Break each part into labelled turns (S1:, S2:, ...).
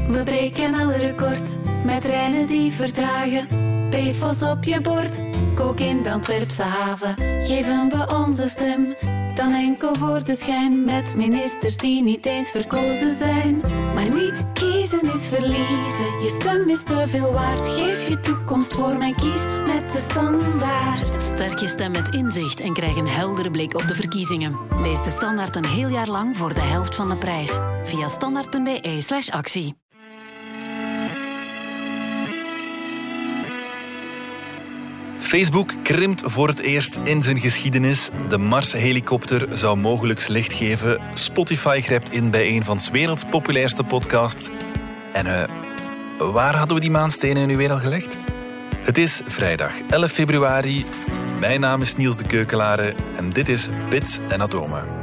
S1: We breken alle record met treinen die vertragen. PFOS op je bord, kook in de Antwerpse haven. Geven we onze stem, dan enkel voor de schijn. Met ministers die niet eens verkozen zijn. Maar niet kiezen is verliezen, je stem is te veel waard. Geef je toekomst voor mijn kies met De Standaard.
S2: Sterk je stem met inzicht en krijg een heldere blik op de verkiezingen. Lees De Standaard een heel jaar lang voor de helft van de prijs. Via standaard.be/actie.
S3: Facebook krimpt voor het eerst in zijn geschiedenis. De Mars-helikopter zou mogelijk licht geven. Spotify grijpt in bij een van 's werelds populairste podcasts. En waar hadden we die maanstenen nu weer al gelegd? Het is vrijdag 11 februari. Mijn naam is Niels de Keukelare en dit is Bits en Atomen.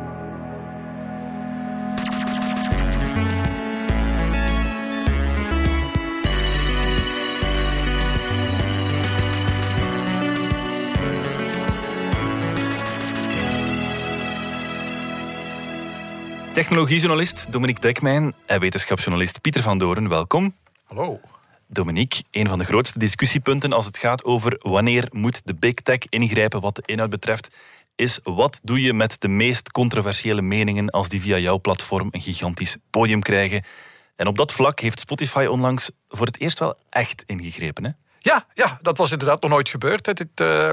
S3: Technologiejournalist Dominique Dekmijn en wetenschapsjournalist Pieter van Doren, welkom.
S4: Hallo.
S3: Dominique, een van de grootste discussiepunten als het gaat over wanneer moet de big tech ingrijpen wat de inhoud betreft, is wat doe je met de meest controversiële meningen als die via jouw platform een gigantisch podium krijgen. En op dat vlak heeft Spotify onlangs voor het eerst wel echt ingegrepen, hè?
S4: Ja, dat was inderdaad nog nooit gebeurd.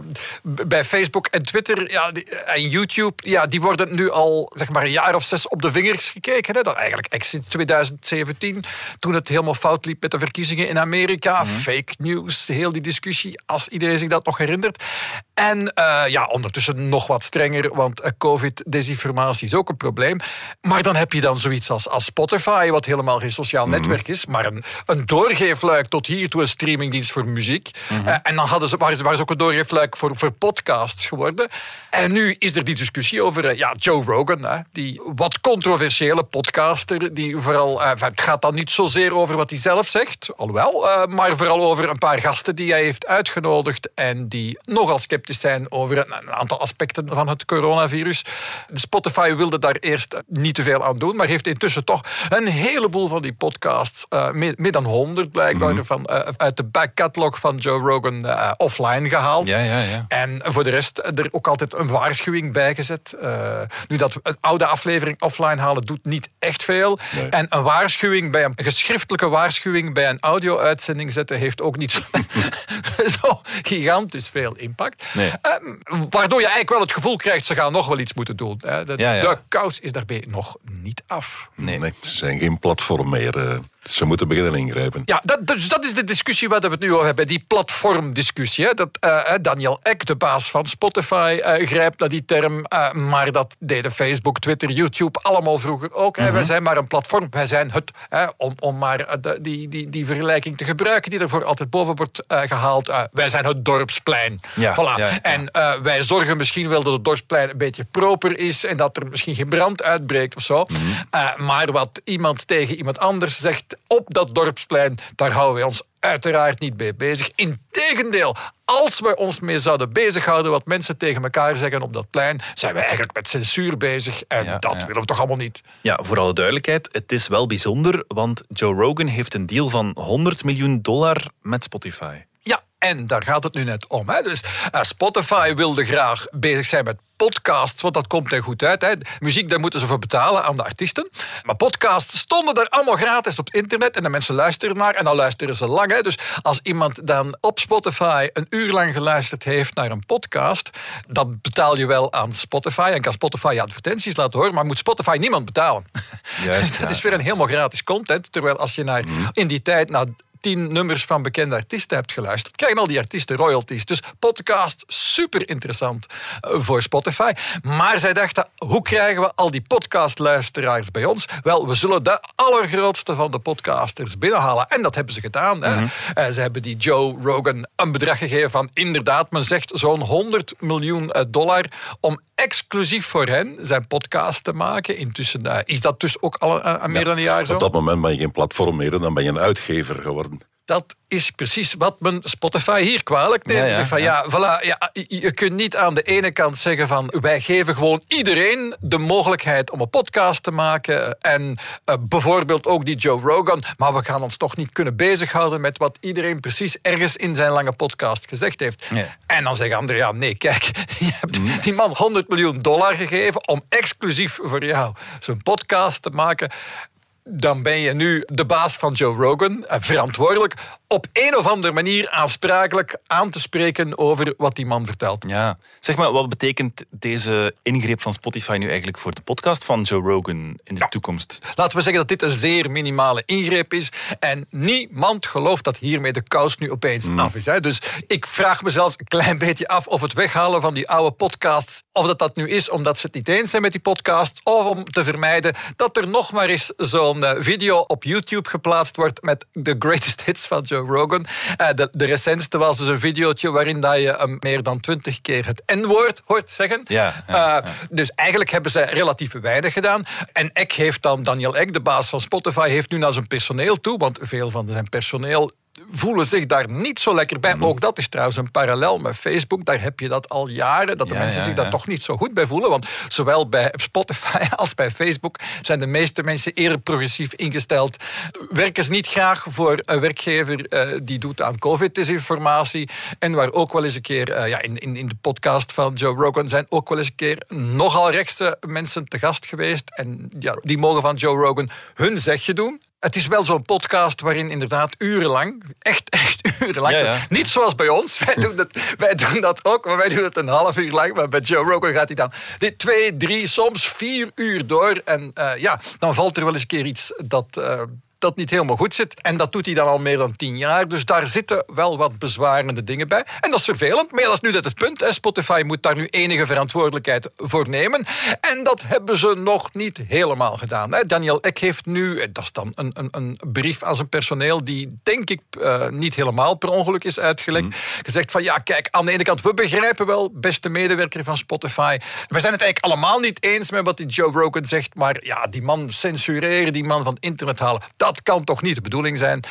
S4: Bij Facebook en Twitter en YouTube, die worden nu al zeg maar een jaar of 6 op de vingers gekeken. Hè. Dat eigenlijk sinds 2017, toen het helemaal fout liep met de verkiezingen in Amerika. Fake news, heel die discussie, als iedereen zich dat nog herinnert. En ondertussen nog wat strenger, want COVID-desinformatie is ook een probleem. Maar dan heb je dan zoiets als Spotify, wat helemaal geen sociaal netwerk is, maar een doorgeefluik tot hier toe, een streamingdienst voor muziek. En dan waren ze ook een doorgeefluik voor podcasts geworden. En nu is er die discussie over Joe Rogan, die wat controversiële podcaster, die vooral, het gaat dan niet zozeer over wat hij zelf zegt, alhoewel, maar vooral over een paar gasten die hij heeft uitgenodigd en die nogal sceptisch zijn over een aantal aspecten van het coronavirus. Spotify wilde daar eerst niet te veel aan doen, maar heeft intussen toch een heleboel van die podcasts, meer dan 100 blijkbaar, uit de back catalog van Joe Rogan offline gehaald.
S3: Ja.
S4: En voor de rest er ook altijd een waarschuwing bij gezet. Nu, dat een oude aflevering offline halen doet niet echt veel. Nee. En een waarschuwing bij een geschriftelijke waarschuwing bij een audio-uitzending zetten heeft ook niet zo gigantisch veel impact. Nee. Waardoor je eigenlijk wel het gevoel krijgt, ze gaan nog wel iets moeten doen. De kous is daarbij nog niet af.
S5: Nee, ze zijn geen platform meer. Ze moeten beginnen ingrijpen.
S4: Ja, dat is de discussie waar we het nu over hebben. Die platformdiscussie. Daniel Ek, de baas van Spotify, grijpt naar die term. Maar dat deden Facebook, Twitter, YouTube allemaal vroeger ook. Wij zijn maar een platform. Wij zijn het, om maar die vergelijking te gebruiken die ervoor altijd boven wordt gehaald. Wij zijn het dorpsplein. Ja, voilà. Ja. En wij zorgen misschien wel dat het dorpsplein een beetje proper is en dat er misschien geen brand uitbreekt of zo. Maar wat iemand tegen iemand anders zegt op dat dorpsplein, daar houden wij ons uiteraard niet mee bezig. Integendeel, als we ons mee zouden bezighouden wat mensen tegen elkaar zeggen op dat plein, zijn we eigenlijk met censuur bezig en dat willen we toch allemaal niet.
S3: Ja, voor alle duidelijkheid, het is wel bijzonder, want Joe Rogan heeft een deal van $100 miljoen met Spotify.
S4: Ja, en daar gaat het nu net om. Hè. Dus Spotify wilde graag bezig zijn met podcasts, want dat komt er goed uit. Hè. Muziek, daar moeten ze voor betalen aan de artiesten. Maar podcasts stonden er allemaal gratis op het internet en de mensen luisteren naar en dan luisteren ze lang. Hè. Dus als iemand dan op Spotify een uur lang geluisterd heeft naar een podcast, dan betaal je wel aan Spotify en kan Spotify advertenties laten horen, maar moet Spotify niemand betalen. Juist, dat is weer een helemaal gratis content, terwijl als je in die tijd naar 10 nummers van bekende artiesten hebt geluisterd, krijgen al die artiesten royalties. Dus podcast, super interessant voor Spotify. Maar zij dachten, hoe krijgen we al die podcastluisteraars bij ons? Wel, we zullen de allergrootste van de podcasters binnenhalen. En dat hebben ze gedaan. Ze hebben die Joe Rogan een bedrag gegeven van, inderdaad, men zegt zo'n $100 miljoen om exclusief voor hen zijn podcast te maken. Intussen is dat dus ook al meer dan een jaar zo.
S5: Op dat moment ben je geen platform meer, dan ben je een uitgever geworden.
S4: dat is precies wat men Spotify hier kwalijk neemt.
S3: Ja.
S4: Zegt van, je kunt niet aan de ene kant zeggen van wij geven gewoon iedereen de mogelijkheid om een podcast te maken en bijvoorbeeld ook die Joe Rogan, maar we gaan ons toch niet kunnen bezighouden met wat iedereen precies ergens in zijn lange podcast gezegd heeft. Ja. En dan zeggen anderen, nee, kijk, je hebt die man $100 miljoen gegeven om exclusief voor jou zo'n podcast te maken. Dan ben je nu de baas van Joe Rogan, verantwoordelijk, op een of andere manier aansprakelijk aan te spreken over wat die man vertelt.
S3: Ja. Zeg maar, wat betekent deze ingreep van Spotify nu eigenlijk voor de podcast van Joe Rogan in de toekomst?
S4: Laten we zeggen dat dit een zeer minimale ingreep is en niemand gelooft dat hiermee de kous nu opeens af is. Hè. Dus ik vraag me zelfs een klein beetje af of het weghalen van die oude podcasts, of dat nu is omdat ze het niet eens zijn met die podcast, of om te vermijden dat er nog maar eens zo'n video op YouTube geplaatst wordt met de greatest hits van Joe Rogan. De recentste was dus een videootje waarin dat je meer dan 20 keer het N-woord hoort zeggen. Dus eigenlijk hebben zij relatief weinig gedaan. En Daniel Ek, de baas van Spotify, heeft nu naar zijn personeel toe, want veel van zijn personeel voelen zich daar niet zo lekker bij. Ook dat is trouwens een parallel met Facebook. Daar heb je dat al jaren, dat de mensen zich daar toch niet zo goed bij voelen. Want zowel bij Spotify als bij Facebook zijn de meeste mensen eerder progressief ingesteld. Werken ze niet graag voor een werkgever die doet aan COVID-desinformatie. En waar ook wel eens een keer, in de podcast van Joe Rogan zijn ook wel eens een keer nogal rechtse mensen te gast geweest. En die mogen van Joe Rogan hun zegje doen. Het is wel zo'n podcast waarin inderdaad urenlang, echt urenlang, niet zoals bij ons, wij doen dat ook, maar wij doen het een half uur lang, maar bij Joe Rogan gaat hij dan 2, 3, soms 4 uur door en dan valt er wel eens een keer iets dat niet helemaal goed zit. En dat doet hij dan al meer dan 10 jaar. Dus daar zitten wel wat bezwarende dingen bij. En dat is vervelend, maar dat is nu net het punt. Spotify moet daar nu enige verantwoordelijkheid voor nemen. En dat hebben ze nog niet helemaal gedaan. Daniel Ek heeft nu, dat is dan een brief aan zijn personeel die, denk ik, niet helemaal per ongeluk is uitgelekt. Gezegd van, kijk, aan de ene kant, we begrijpen wel, beste medewerker van Spotify. We zijn het eigenlijk allemaal niet eens met wat die Joe Rogan zegt, maar die man censureren, die man van het internet halen, dat kan toch niet de bedoeling zijn.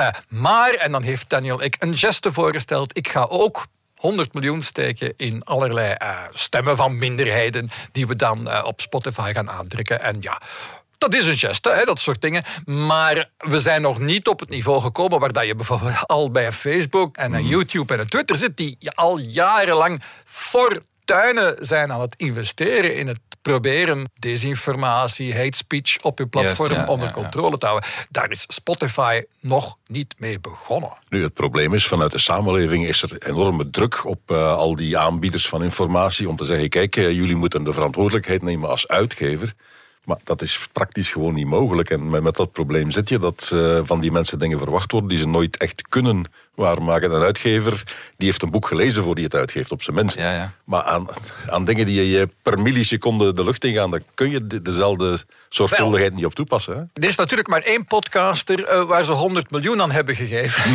S4: Maar, en dan heeft Daniel Ek een geste voorgesteld, ik ga ook 100 miljoen steken in allerlei stemmen van minderheden die we dan op Spotify gaan aantrekken. En dat is een geste, dat soort dingen. Maar we zijn nog niet op het niveau gekomen waar dat je bijvoorbeeld al bij Facebook en YouTube en Twitter zit, die al jarenlang fortuinen zijn aan het investeren in het proberen desinformatie, hate speech op je platform onder controle te houden. Daar is Spotify nog niet mee begonnen.
S5: Nu, het probleem is, vanuit de samenleving is er enorme druk op al die aanbieders van informatie om te zeggen, kijk, jullie moeten de verantwoordelijkheid nemen als uitgever. Maar dat is praktisch gewoon niet mogelijk. En met dat probleem zit je dat van die mensen dingen verwacht worden die ze nooit echt kunnen waarmaken. Een uitgever die heeft een boek gelezen voor die het uitgeeft, op zijn minst. Maar aan dingen die je per milliseconde de lucht ingaan, daar kun je dezelfde zorgvuldigheid niet op toepassen. Hè?
S4: Er is natuurlijk maar 1 podcaster waar ze 100 miljoen aan hebben gegeven.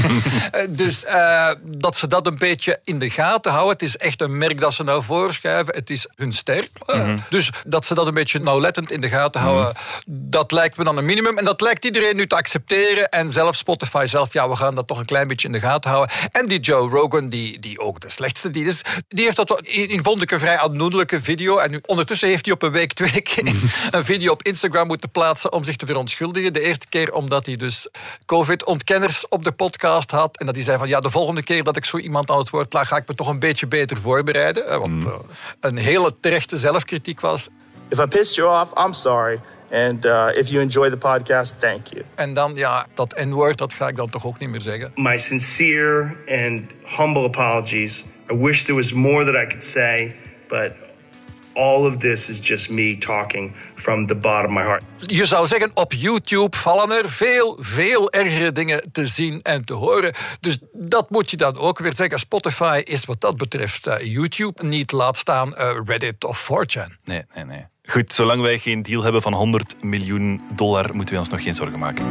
S4: Dus dat ze dat een beetje in de gaten houden. Het is echt een merk dat ze nou voorschuiven. Het is hun ster. Dus dat ze dat een beetje nauwlettend in de gaten houden, dat lijkt me dan een minimum. En dat lijkt iedereen nu te accepteren. En zelfs Spotify zelf, we gaan dat toch een klein beetje in de gaten houden. En die Joe Rogan, die ook de slechtste die is, die heeft dat vond ik een vrij aandoenlijke video. En nu, ondertussen heeft hij op een week 2 keer een video op Instagram moeten plaatsen om zich te verontschuldigen. De eerste keer omdat hij dus COVID-ontkenners op de podcast had. En dat hij zei van, de volgende keer dat ik zo iemand aan het woord laat, ga ik me toch een beetje beter voorbereiden. Want een hele terechte zelfkritiek was.
S6: If I pissed you off, I'm sorry. And if you enjoy the podcast, thank you.
S4: En dan, dat N-woord, dat ga ik dan toch ook niet meer zeggen.
S6: My sincere and humble apologies. I wish there was more that I could say, but all of this is just me talking from the bottom of my heart.
S4: Je zou zeggen, op YouTube vallen er veel ergere dingen te zien en te horen. Dus dat moet je dan ook weer zeggen. Spotify is wat dat betreft YouTube, niet laat staan Reddit of 4chan.
S3: Nee. Goed, zolang wij geen deal hebben van $100 miljoen, moeten we ons nog geen zorgen maken.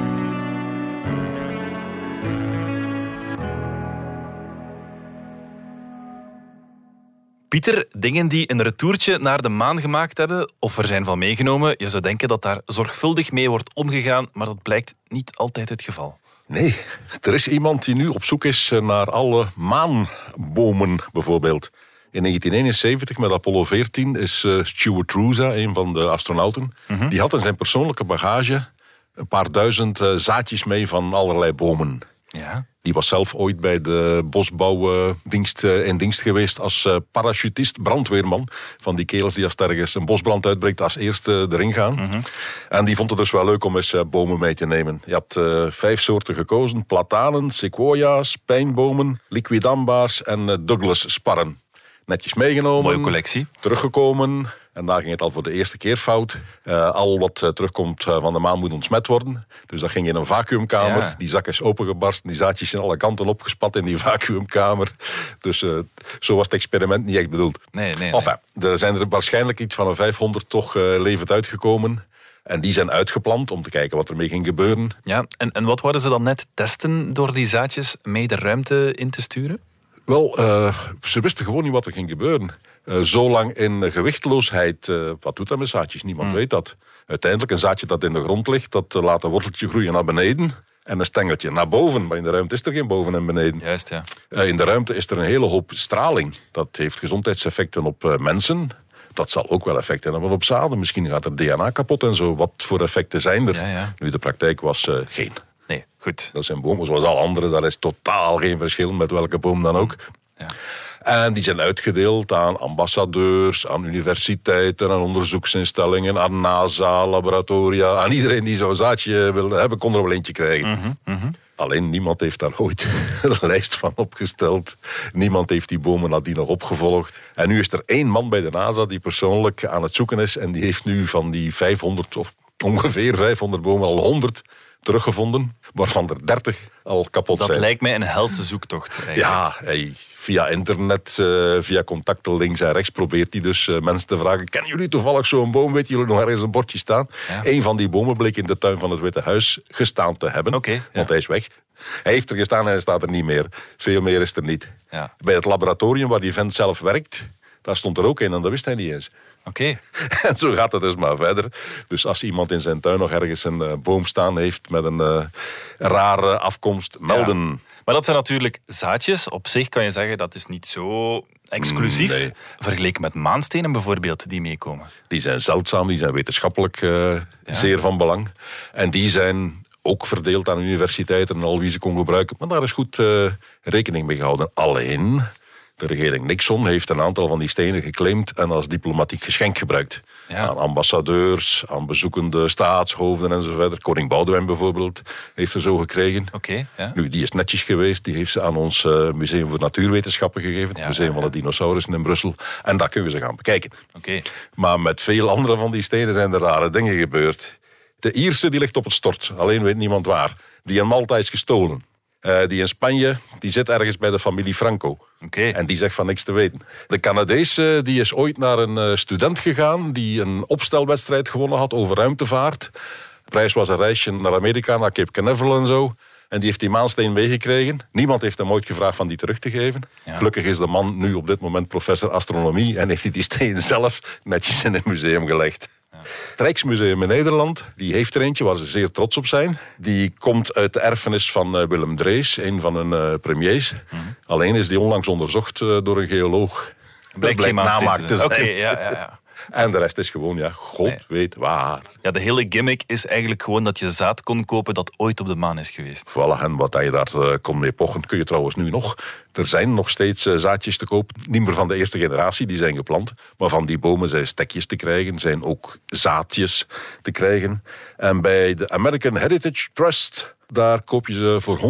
S3: Pieter, dingen die een retourtje naar de maan gemaakt hebben of er zijn van meegenomen, je zou denken dat daar zorgvuldig mee wordt omgegaan, maar dat blijkt niet altijd het geval.
S5: Nee, er is iemand die nu op zoek is naar alle maanbomen, bijvoorbeeld. In 1971 met Apollo 14 is Stuart Roosa, een van de astronauten, die had in zijn persoonlijke bagage een paar duizend zaadjes mee van allerlei bomen.
S3: Ja.
S5: Die was zelf ooit bij de bosbouwdienst in dienst geweest als parachutist, brandweerman. Van die kerels die als er ergens een bosbrand uitbreekt als eerste erin gaan. En die vond het dus wel leuk om eens bomen mee te nemen. Je had 5 soorten gekozen. Platanen, sequoia's, pijnbomen, liquidamba's en Douglas sparren. Netjes meegenomen.
S3: Mooie collectie.
S5: Teruggekomen. En daar ging het al voor de eerste keer fout. Al wat terugkomt van de maan moet ontsmet worden. Dus dat ging in een vacuümkamer.
S3: Ja. Die
S5: zak is opengebarsten. Die zaadjes zijn alle kanten opgespat in die vacuümkamer. Dus zo was het experiment niet echt bedoeld.
S3: Nee.
S5: Enfin, er zijn er waarschijnlijk iets van een 500 toch levend uitgekomen. En die zijn uitgeplant om te kijken wat ermee ging gebeuren.
S3: Ja, en wat wouden ze dan net testen door die zaadjes mee de ruimte in te sturen?
S5: Wel, ze wisten gewoon niet wat er ging gebeuren. Zolang in gewichtloosheid, wat doet dat met zaadjes? Niemand weet dat. Uiteindelijk een zaadje dat in de grond ligt, dat laat een worteltje groeien naar beneden en een stengeltje naar boven. Maar in de ruimte is er geen boven en beneden.
S3: Juist, ja.
S5: In de ruimte is er een hele hoop straling. Dat heeft gezondheidseffecten op mensen. Dat zal ook wel effecten hebben op zaden. Misschien gaat er DNA kapot en zo. Wat voor effecten zijn er?
S3: Ja.
S5: Nu, de praktijk was geen.
S3: Nee, goed.
S5: Dat zijn bomen zoals al andere. Daar is totaal geen verschil met welke boom dan ook.
S3: Ja.
S5: En die zijn uitgedeeld aan ambassadeurs, aan universiteiten, aan onderzoeksinstellingen, aan NASA, laboratoria. Aan iedereen die zo'n zaadje wilde hebben, kon er wel eentje krijgen. Alleen niemand heeft daar ooit een lijst van opgesteld. Niemand heeft die bomen nadien nog opgevolgd. En nu is er 1 man bij de NASA die persoonlijk aan het zoeken is. En die heeft nu van die 500 of ongeveer 500 bomen al 100 teruggevonden, waarvan er 30 al kapot zijn.
S3: Dat lijkt mij een helse zoektocht. Eigenlijk.
S5: Ja, via internet, via contacten links en rechts probeert hij dus mensen te vragen, kennen jullie toevallig zo'n boom? Weet jullie nog ergens een bordje staan?
S3: Ja.
S5: Een van die bomen bleek in de tuin van het Witte Huis gestaan te hebben, want hij is weg. Hij heeft er gestaan en hij staat er niet meer. Veel meer is er niet.
S3: Ja.
S5: Bij het laboratorium waar die vent zelf werkt, daar stond er ook een en dat wist hij niet eens.
S3: Oké.
S5: En zo gaat het dus maar verder. Dus als iemand in zijn tuin nog ergens een boom staan heeft met een rare afkomst, melden.
S3: Ja. Maar dat zijn natuurlijk zaadjes. Op zich kan je zeggen dat is niet zo exclusief.
S5: Nee.
S3: Vergeleken met maanstenen bijvoorbeeld die meekomen.
S5: Die zijn zeldzaam, die zijn wetenschappelijk zeer van belang. En die zijn ook verdeeld aan universiteiten en al wie ze kon gebruiken. Maar daar is goed rekening mee gehouden. Alleen, de regering Nixon heeft een aantal van die stenen geclaimd en als diplomatiek geschenk gebruikt.
S3: Ja.
S5: Aan ambassadeurs, aan bezoekende staatshoofden enzovoort. Koning Boudewijn bijvoorbeeld heeft ze zo gekregen.
S3: Oké, ja.
S5: Nu, die is netjes geweest. Die heeft ze aan ons Museum voor Natuurwetenschappen gegeven. Het Museum van de Dinosaurussen in Brussel. En daar kunnen we ze gaan bekijken.
S3: Oké.
S5: Maar met veel andere van die stenen zijn er rare dingen gebeurd. De Ierse die ligt op het stort. Alleen weet niemand waar. Die in Malta is gestolen. Die in Spanje, die zit ergens bij de familie Franco.
S3: Oké.
S5: En die zegt van niks te weten. De Canadees die is ooit naar een student gegaan die een opstelwedstrijd gewonnen had over ruimtevaart. De prijs was een reisje naar Amerika, naar Cape Canaveral en zo. En die heeft die maansteen meegekregen. Niemand heeft hem ooit gevraagd van die terug te geven.
S3: Ja.
S5: Gelukkig is de man nu op dit moment professor astronomie en heeft hij die steen zelf netjes in het museum gelegd. Het Rijksmuseum in Nederland, die heeft er eentje waar ze zeer trots op zijn. Die komt uit de erfenis van Willem Drees, een van hun premiers. Alleen is die onlangs onderzocht door een geoloog.
S3: Blijkt geen
S5: namaak te zijn.
S3: Oké, ja.
S5: En de rest is gewoon, God weet waar.
S3: Ja, de hele gimmick is eigenlijk gewoon dat je zaad kon kopen dat ooit op de maan is geweest.
S5: Voilà, en wat je daar kon mee pochen, kun je trouwens nu nog. Er zijn nog steeds zaadjes te koop, niet meer van de eerste generatie, die zijn geplant. Maar van die bomen zijn stekjes te krijgen, zijn ook zaadjes te krijgen. En bij de American Heritage Trust, daar koop je ze voor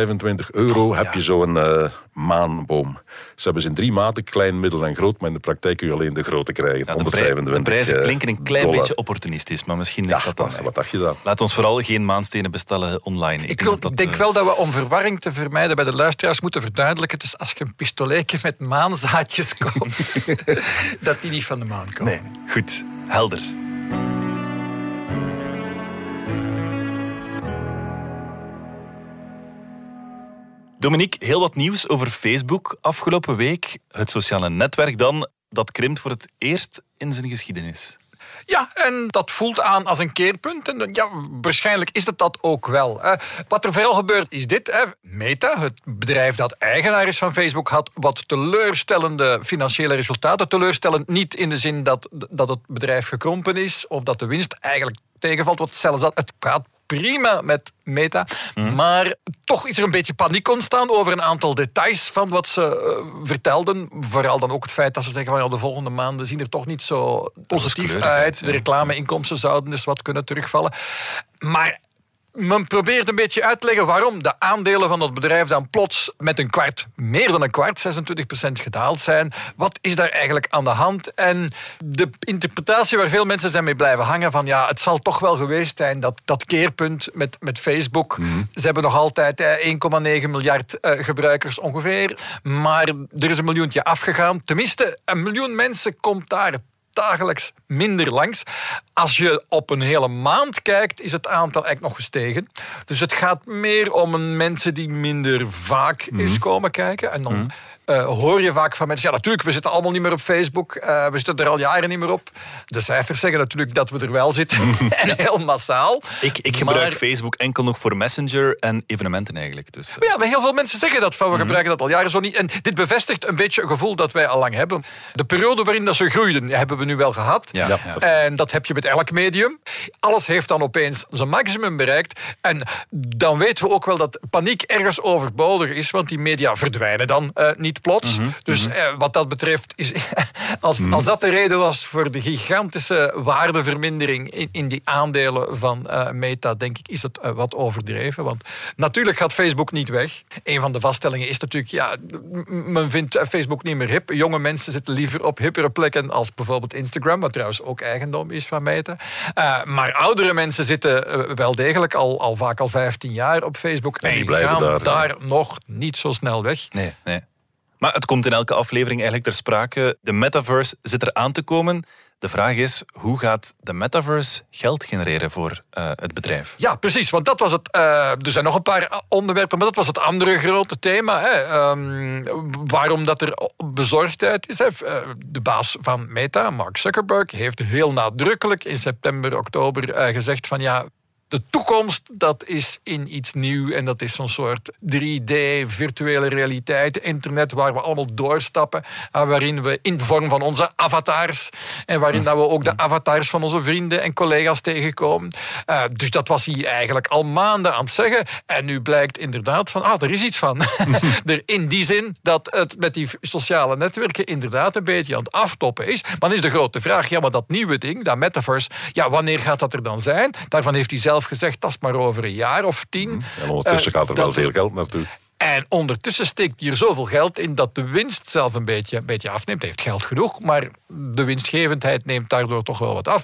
S5: €125. Heb je zo'n maanboom. Ze hebben ze in 3 maten, klein, middel en groot. Maar in de praktijk kun je alleen de grote krijgen.
S3: Ja,
S5: $125.
S3: De prijzen klinken een klein
S5: dollar.
S3: beetje opportunistisch, maar misschien ligt dat dan.
S5: Wat dacht je dan?
S3: Laat ons vooral geen maanstenen bestellen online.
S4: Ik denk wel dat we, om verwarring te vermijden bij de luisteraars, moeten verduidelijken. Dus als je een pistoletje met maanzaadjes koopt, dat die niet van de maan komen.
S3: Nee, goed. Helder. Dominique, heel wat nieuws over Facebook afgelopen week. Het sociale netwerk dan. dat krimpt voor het eerst in zijn geschiedenis.
S4: Ja, en dat voelt aan als een keerpunt. En ja, waarschijnlijk is het dat ook wel. Wat er vooral gebeurt is dit. Meta, het bedrijf dat eigenaar is van Facebook, had wat teleurstellende financiële resultaten. Teleurstellend niet in de zin dat het bedrijf gekrompen is of dat de winst eigenlijk tegenvalt. Want zelfs dat, het gaat prima met Meta. Maar toch is er een beetje paniek ontstaan over een aantal details van wat ze vertelden. Vooral dan ook het feit dat ze zeggen van de volgende maanden zien er toch niet zo positief uit. De reclameinkomsten zouden dus wat kunnen terugvallen. Maar men probeert een beetje uit te leggen waarom de aandelen van dat bedrijf dan plots met een kwart, meer dan een kwart, 26% gedaald zijn. Wat is daar eigenlijk aan de hand? En de interpretatie waar veel mensen zijn mee blijven hangen van ja, het zal toch wel geweest zijn dat keerpunt met Facebook. Ze hebben nog altijd 1,9 miljard gebruikers ongeveer. Maar er is 1 miljoentje afgegaan. Tenminste, 1 miljoen mensen komt daar dagelijks minder langs. Als je op een hele maand kijkt, is het aantal eigenlijk nog gestegen. Dus het gaat meer om mensen die minder vaak eens komen kijken. En dan hoor je vaak van mensen, ja natuurlijk, we zitten allemaal niet meer op Facebook. We zitten er al jaren niet meer op. De cijfers zeggen natuurlijk dat we er wel zitten. En heel massaal.
S3: Ik gebruik Facebook enkel nog voor Messenger en evenementen eigenlijk. Dus,
S4: Ja, maar heel veel mensen zeggen dat van we gebruiken dat al jaren zo niet. En dit bevestigt een beetje een gevoel dat wij al lang hebben. De periode waarin dat ze groeiden, hebben we nu wel gehad.
S3: Ja.
S4: En dat heb je met elk medium. Alles heeft dan opeens zijn maximum bereikt. En dan weten we ook wel dat paniek ergens overbodig is, want die media verdwijnen dan niet plots. Dus wat dat betreft, als dat de reden was voor de gigantische waardevermindering in die aandelen van Meta, denk ik, is het wat overdreven. Want natuurlijk gaat Facebook niet weg. Een van de vaststellingen is natuurlijk, ja, men vindt Facebook niet meer hip. Jonge mensen zitten liever op hippere plekken als bijvoorbeeld Instagram, wat trouwens ook eigendom is van Meta. Maar oudere mensen zitten wel degelijk al vaak al 15 jaar op Facebook.
S5: En die blijven
S4: gaan
S5: daar
S4: nog niet zo snel weg.
S3: Nee. Maar het komt in elke aflevering eigenlijk ter sprake. De metaverse zit er aan te komen. De vraag is, hoe gaat de metaverse geld genereren voor het bedrijf? Ja,
S4: precies, want dat was het. Er zijn nog een paar onderwerpen, maar dat was het andere grote thema. Waarom dat er bezorgdheid is. De baas van Meta, Mark Zuckerberg, heeft heel nadrukkelijk in september, oktober gezegd van ja, de toekomst, dat is in iets nieuws en dat is zo'n soort 3D, virtuele realiteit, internet waar we allemaal doorstappen, waarin we in de vorm van onze avatars en waarin dat we ook de avatars van onze vrienden en collega's tegenkomen. Dus dat was hij eigenlijk al maanden aan het zeggen en nu blijkt inderdaad van, er is iets van. In die zin dat het met die sociale netwerken inderdaad een beetje aan het aftoppen is. Maar dan is de grote vraag, ja, maar dat nieuwe ding, dat metaverse, ja, wanneer gaat dat er dan zijn? Daarvan heeft hij zelf gezegd, dat is maar over een jaar of 10.
S5: En ondertussen gaat er wel veel geld naartoe.
S4: En ondertussen steekt hier zoveel geld in dat de winst zelf een beetje afneemt. Hij heeft geld genoeg, maar de winstgevendheid neemt daardoor toch wel wat af.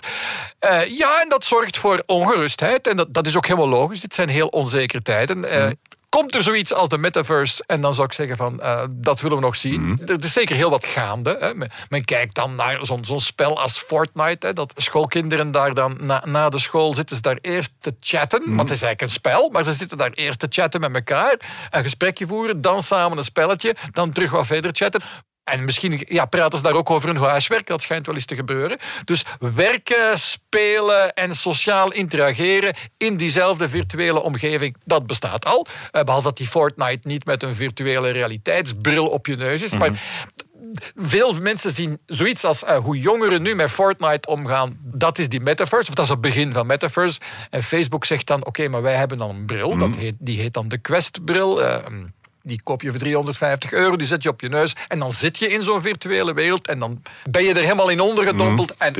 S4: En dat zorgt voor ongerustheid. En dat is ook helemaal logisch. Dit zijn heel onzekere tijden. Komt er zoiets als de metaverse en dan zou ik zeggen van, dat willen we nog zien. Er is zeker heel wat gaande. Hè. Men kijkt dan naar zo'n spel als Fortnite. Hè, dat schoolkinderen daar dan na de school zitten ze daar eerst te chatten. Want het is eigenlijk een spel, maar ze zitten daar eerst te chatten met elkaar. Een gesprekje voeren, dan samen een spelletje, dan terug wat verder chatten. En misschien praten ze daar ook over hun huiswerk. Dat schijnt wel eens te gebeuren. Dus werken, spelen en sociaal interageren in diezelfde virtuele omgeving, dat bestaat al. Behalve dat die Fortnite niet met een virtuele realiteitsbril op je neus is. Maar veel mensen zien zoiets als hoe jongeren nu met Fortnite omgaan. Dat is die metaverse, of dat is het begin van metaverse. En Facebook zegt dan, oké, maar wij hebben dan een bril. Die heet dan de Quest-bril. Die koop je voor €350, die zet je op je neus en dan zit je in zo'n virtuele wereld en dan ben je er helemaal in ondergedompeld. En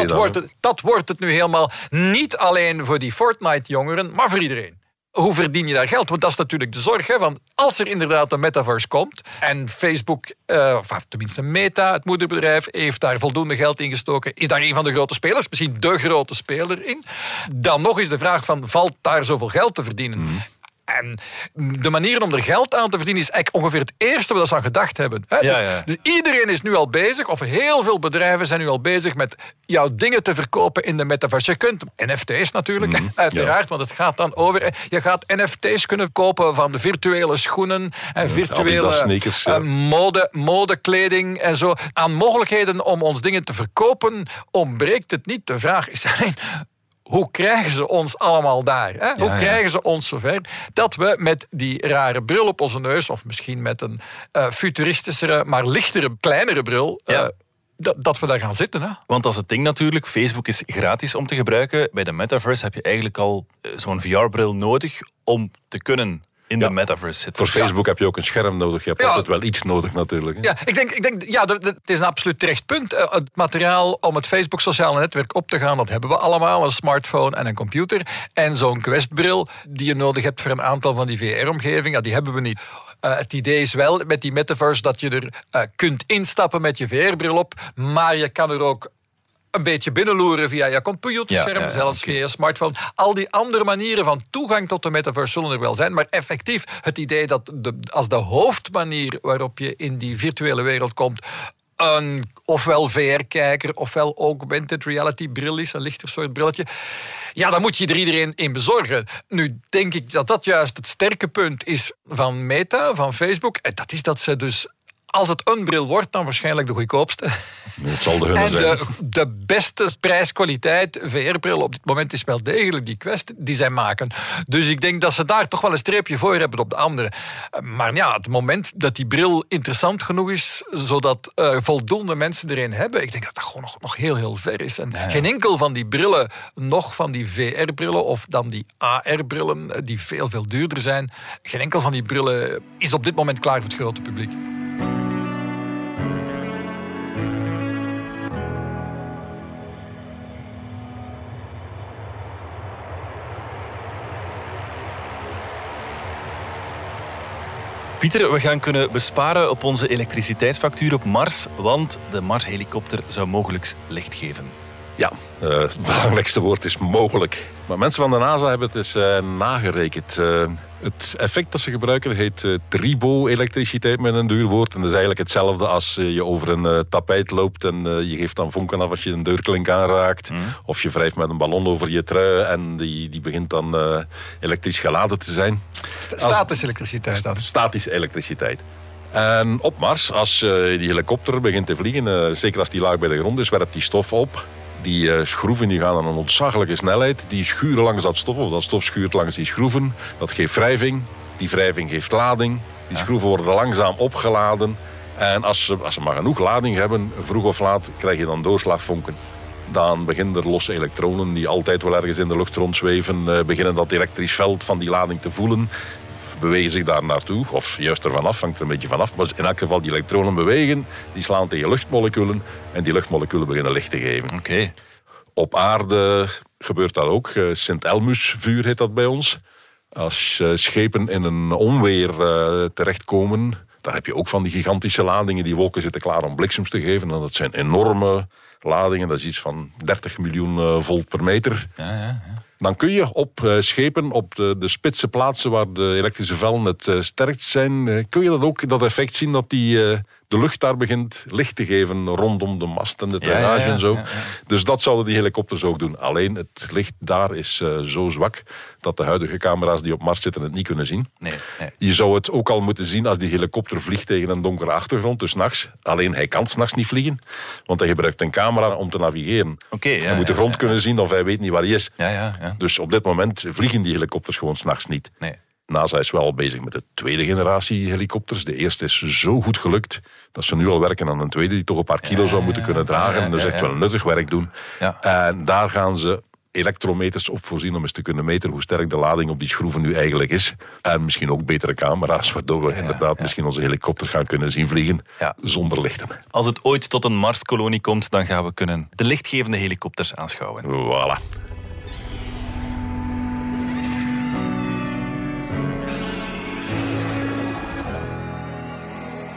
S4: dat wordt het nu helemaal niet alleen voor die Fortnite-jongeren, maar voor iedereen. Hoe verdien je daar geld? Want dat is natuurlijk de zorg. Hè? Want als er inderdaad een metaverse komt en Facebook, of tenminste Meta, het moederbedrijf, heeft daar voldoende geld in gestoken, is daar een van de grote spelers, misschien de grote speler in, dan nog is de vraag van, valt daar zoveel geld te verdienen? En de manier om er geld aan te verdienen is eigenlijk ongeveer het eerste wat we aan gedacht hebben. Hè? Dus iedereen is nu al bezig, of heel veel bedrijven zijn nu al bezig met jouw dingen te verkopen in de metaverse. Je kunt NFT's natuurlijk, uiteraard, want het gaat dan over... Je gaat NFT's kunnen kopen van de virtuele schoenen en virtuele
S5: sneakers,
S4: modekleding en zo. Aan mogelijkheden om ons dingen te verkopen ontbreekt het niet. De vraag is alleen... Hoe krijgen ze ons allemaal daar? Hè? Hoe krijgen ze ons zover dat we met die rare bril op onze neus, of misschien met een futuristischere, maar lichtere, kleinere bril, dat we daar gaan zitten? Hè?
S3: Want dat is het ding natuurlijk. Facebook is gratis om te gebruiken. Bij de metaverse heb je eigenlijk al zo'n VR-bril nodig om te kunnen in de metaverse zitten.
S5: Voor Facebook heb je ook een scherm nodig. Je hebt altijd wel iets nodig natuurlijk. Hè?
S4: Ja, ik denk, het is een absoluut terecht punt. Het materiaal om het Facebook sociale netwerk op te gaan, dat hebben we allemaal. Een smartphone en een computer. En zo'n Quest-bril die je nodig hebt voor een aantal van die VR-omgevingen, die hebben we niet. Het idee is wel met die metaverse dat je er kunt instappen met je VR-bril op, maar je kan er ook een beetje binnenloeren via je computerscherm, zelfs via je smartphone. Al die andere manieren van toegang tot de metaverse zullen er wel zijn, maar effectief het idee dat als de hoofdmanier waarop je in die virtuele wereld komt een ofwel VR-kijker ofwel augmented reality bril is, een lichter soort brilletje, dan moet je er iedereen in bezorgen. Nu denk ik dat dat juist het sterke punt is van Meta, van Facebook. En dat is dat ze dus, als het een bril wordt, dan waarschijnlijk de goedkoopste.
S5: Het zal de hunne zijn.
S4: En de beste prijskwaliteit VR-bril op dit moment is wel degelijk die Quest die zij maken. Dus ik denk dat ze daar toch wel een streepje voor hebben op de andere. Maar het moment dat die bril interessant genoeg is, zodat voldoende mensen er een hebben, ik denk dat dat gewoon nog heel, heel ver is. En geen enkel van die brillen, nog van die VR-brillen of dan die AR-brillen, die veel, veel duurder zijn, geen enkel van die brillen is op dit moment klaar voor het grote publiek.
S3: Pieter, we gaan kunnen besparen op onze elektriciteitsfactuur op Mars, want de Mars-helikopter zou mogelijk licht geven.
S5: Ja, het belangrijkste woord is mogelijk. Maar mensen van de NASA hebben het eens nagerekend. Het effect dat ze gebruiken heet tribo-elektriciteit met een duur woord. En dat is eigenlijk hetzelfde als je over een tapijt loopt en je geeft dan vonken af als je een deurklink aanraakt. Of je wrijft met een ballon over je trui en die begint dan elektrisch geladen te zijn.
S4: Statische elektriciteit dan?
S5: Statische elektriciteit. En op Mars, als die helikopter begint te vliegen, zeker als die laag bij de grond is, werpt die stof op. Die schroeven die gaan aan een ontzaglijke snelheid. Die schuren langs dat stof, of dat stof schuurt langs die schroeven. Dat geeft wrijving. Die wrijving geeft lading. Die schroeven worden langzaam opgeladen. En als ze maar genoeg lading hebben, vroeg of laat, krijg je dan doorslagvonken. Dan beginnen er losse elektronen die altijd wel ergens in de lucht rondzweven, beginnen dat elektrisch veld van die lading te voelen. Bewegen zich daar naartoe, of juist ervan af, hangt er een beetje vanaf. Maar in elk geval, die elektronen bewegen, die slaan tegen luchtmoleculen en die luchtmoleculen beginnen licht te geven.
S3: Okay.
S5: Op aarde gebeurt dat ook. Sint-Elmus-vuur heet dat bij ons. Als schepen in een onweer terechtkomen, dan heb je ook van die gigantische ladingen. Die wolken zitten klaar om bliksems te geven. En dat zijn enorme ladingen, dat is iets van 30 miljoen volt per meter.
S3: Ja.
S5: Dan kun je op schepen, op de spitse plaatsen waar de elektrische velden het sterkst zijn, kun je dat effect zien dat de lucht daar begint licht te geven rondom de mast en de drainage en zo. Ja. Dus dat zouden die helikopters ook doen. Alleen het licht daar is zo zwak dat de huidige camera's die op Mars zitten het niet kunnen zien. Nee. Je zou het ook al moeten zien als die helikopter vliegt tegen een donkere achtergrond, dus 's nachts. Alleen hij kan 's nachts niet vliegen, want hij gebruikt een camera om te navigeren. Hij moet de grond kunnen zien of hij weet niet waar hij is.
S3: Ja.
S5: Dus op dit moment vliegen die helikopters gewoon 's nachts niet. Nee. NASA is wel bezig met de tweede generatie helikopters. De eerste is zo goed gelukt dat ze nu al werken aan een tweede die toch een paar kilo zou moeten kunnen dragen. En dat is echt wel nuttig werk doen. Ja. En daar gaan ze elektrometers op voorzien om eens te kunnen meten hoe sterk de lading op die schroeven nu eigenlijk is. En misschien ook betere camera's, waardoor we inderdaad misschien onze helikopters gaan kunnen zien vliegen zonder lichten.
S3: Als het ooit tot een Marskolonie komt, dan gaan we kunnen de lichtgevende helikopters aanschouwen.
S5: Voilà.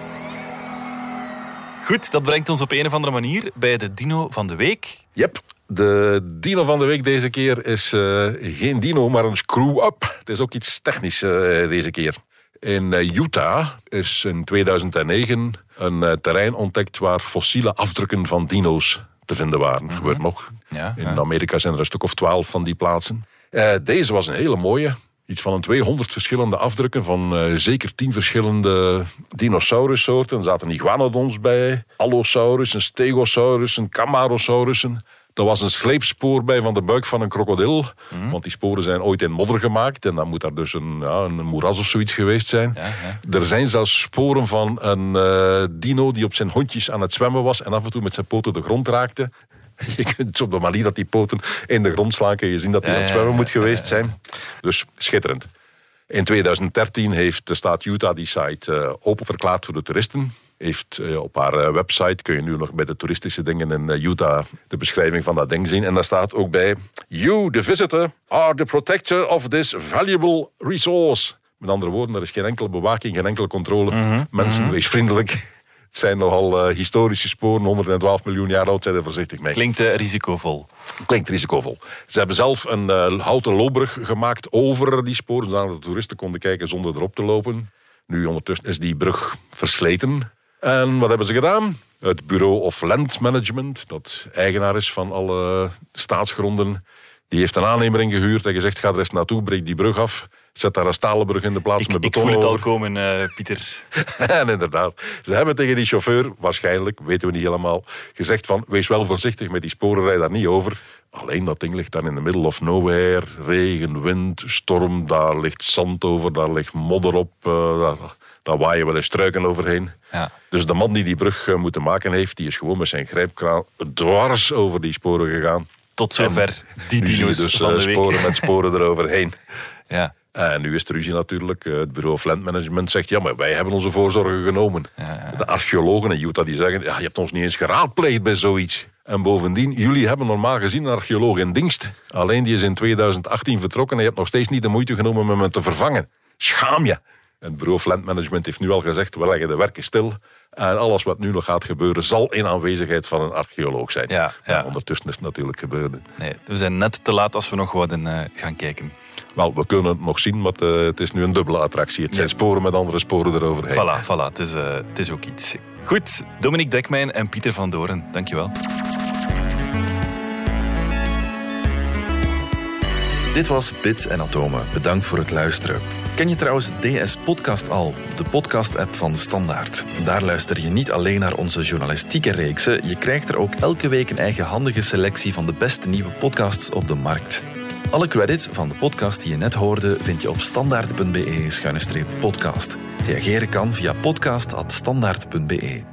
S3: Goed, dat brengt ons op een of andere manier bij de dino van de week.
S5: Yep. de dino van de week deze keer is geen dino, maar een screw-up. Het is ook iets technisch deze keer. In Utah is in 2009 een terrein ontdekt waar fossiele afdrukken van dino's te vinden waren. Dat gebeurt nog.
S3: Ja,
S5: in Amerika zijn er een stuk of 12 van die plaatsen. Deze was een hele mooie. Iets van 200 verschillende afdrukken van zeker 10 verschillende dinosaurussoorten. Er zaten iguanodons bij, allosaurus, een stegosaurus, een camarosaurussen. Er was een sleepspoor bij van de buik van een krokodil. Want die sporen zijn ooit in modder gemaakt. En dan moet daar dus een moeras of zoiets geweest zijn. Ja. Er zijn zelfs sporen van een dino die op zijn hondjes aan het zwemmen was. En af en toe met zijn poten de grond raakte. Je kunt op de manier dat die poten in de grond slaan, kun je zien dat hij aan het zwemmen moet geweest zijn. Dus schitterend. In 2013 heeft de staat Utah die site open verklaard voor de toeristen. Heeft op haar website, kun je nu nog bij de toeristische dingen in Utah de beschrijving van dat ding zien. En daar staat ook bij: You, the visitor, are the protector of this valuable resource. Met andere woorden, er is geen enkele bewaking, geen enkele controle. Mensen, wees vriendelijk. Het zijn nogal historische sporen, 112 miljoen jaar oud, zijn er voorzichtig mee.
S3: Klinkt risicovol.
S5: Klinkt risicovol. Ze hebben zelf een houten loopbrug gemaakt over die sporen, zodat de toeristen konden kijken zonder erop te lopen. Nu ondertussen is die brug versleten. En wat hebben ze gedaan? Het Bureau of Land Management, dat eigenaar is van alle staatsgronden, die heeft een aannemer ingehuurd en gezegd: ga er eens naartoe, breek die brug af. Zet daar een stalen brug in de plaats met beton over.
S3: Ik voel het al komen, Pieter.
S5: En inderdaad, ze hebben tegen die chauffeur, waarschijnlijk, weten we niet helemaal, gezegd van: wees wel voorzichtig met die sporen, rij daar niet over. Alleen dat ding ligt dan in the middle of nowhere. Regen, wind, storm, daar ligt zand over, daar ligt modder op. Daar waaien wel eens struiken overheen. Ja. Dus de man die die brug moeten maken heeft, die is gewoon met zijn grijpkraan dwars over die sporen gegaan.
S3: Tot zover die dino's
S5: dus
S3: van de week.
S5: Sporen met sporen eroverheen.
S3: Ja.
S5: En nu is er ruzie natuurlijk. Het Bureau of Land Management zegt: ja, maar wij hebben onze voorzorgen genomen. Ja. De archeologen in Utah die zeggen: ja, je hebt ons niet eens geraadpleegd bij zoiets. En bovendien, jullie hebben normaal gezien een archeoloog in dienst. Alleen die is in 2018 vertrokken en je hebt nog steeds niet de moeite genomen om hem te vervangen. Schaam je! En het Bureau of Land Management heeft nu al gezegd: we leggen de werken stil. En alles wat nu nog gaat gebeuren, zal in aanwezigheid van een archeoloog zijn. Ja. Maar ondertussen is het natuurlijk gebeurd.
S3: Nee, we zijn net te laat als we nog wouden gaan kijken.
S5: Wel, we kunnen het nog zien, maar het is nu een dubbele attractie. Het zijn sporen met andere sporen eroverheen.
S3: Voilà, het is ook iets. Goed, Dominique Dekmijn en Pieter van Doorn, dankjewel. Dit was Bits en Atomen. Bedankt voor het luisteren. Ken je trouwens DS Podcast al, de podcast-app van De Standaard? Daar luister je niet alleen naar onze journalistieke reeksen, je krijgt er ook elke week een eigenhandige selectie van de beste nieuwe podcasts op de markt. Alle credits van de podcast die je net hoorde vind je op standaard.be/podcast. Reageren kan via podcast@standaard.be.